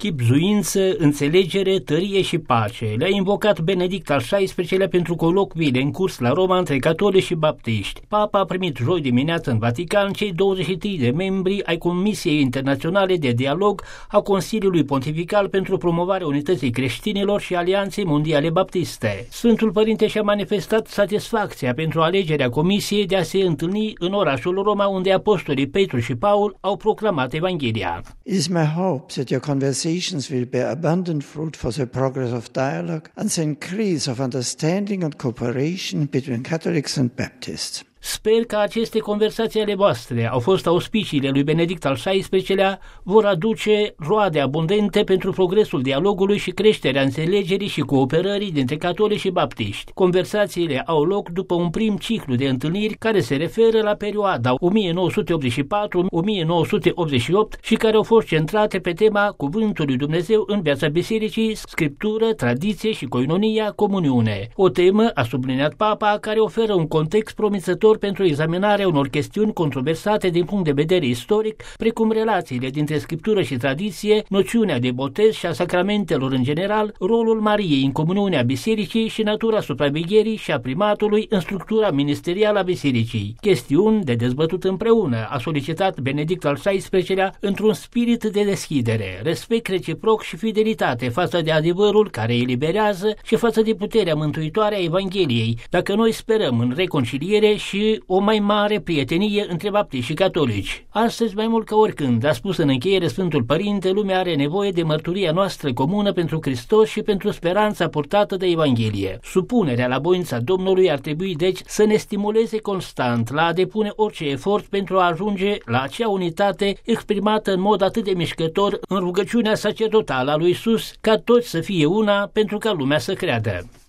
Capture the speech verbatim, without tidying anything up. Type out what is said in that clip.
chibzuință, înțelegere, tărie și pace. Le-a invocat Benedict al șaisprezecelea pentru colocviile în curs la Roma între catolici și baptiști. Papa a primit joi dimineață în Vatican cei douăzeci și trei de membri ai Comisiei Internaționale de Dialog a Consiliului Pontifical pentru promovarea unității creștinilor și Alianței Mondiale Baptiste. Sfântul Părinte și-a manifestat satisfacția pentru alegerea Comisiei de a se întâlni în orașul Roma, unde apostolii Petru și Paul au proclamat Evanghelia. It is my hope that your conversations will bear abundant fruit for the progress of dialogue and the increase of understanding and cooperation between Catholics and Baptists. Sper că aceste conversații ale voastre au fost auspiciile lui Benedict al șaisprezecelea, vor aduce roade abundente pentru progresul dialogului și creșterea înțelegerii și cooperării dintre catolici și baptiști. Conversațiile au loc după un prim ciclu de întâlniri care se referă la perioada o mie nouă sute optzeci și patru - o mie nouă sute optzeci și opt și care au fost centrate pe tema Cuvântul lui Dumnezeu în viața bisericii, scriptură, tradiție și coinonia, comuniune. O temă, a subliniat Papa, care oferă un context promițător pentru examinarea unor chestiuni controversate din punct de vedere istoric, precum relațiile dintre scriptură și tradiție, noțiunea de botez și a sacramentelor în general, rolul Mariei în comuniunea bisericii și natura supravegherii și a primatului în structura ministerială a bisericii. Chestiuni de dezbătut împreună, a solicitat Benedict al șaisprezecelea într-un spirit de deschidere, respect reciproc și fidelitate față de adevărul care eliberează și față de puterea mântuitoare a Evangheliei, dacă noi sperăm în reconciliere și o mai mare prietenie între baptiști și catolici. Astăzi, mai mult ca oricând, a spus în încheiere Sfântul Părinte, lumea are nevoie de mărturia noastră comună pentru Hristos și pentru speranța purtată de Evanghelie. Supunerea la voința Domnului ar trebui, deci, să ne stimuleze constant la a depune orice efort pentru a ajunge la acea unitate exprimată în mod atât de mișcător în rugăciunea sacerdotală a lui Iisus, ca toți să fie una pentru ca lumea să creadă.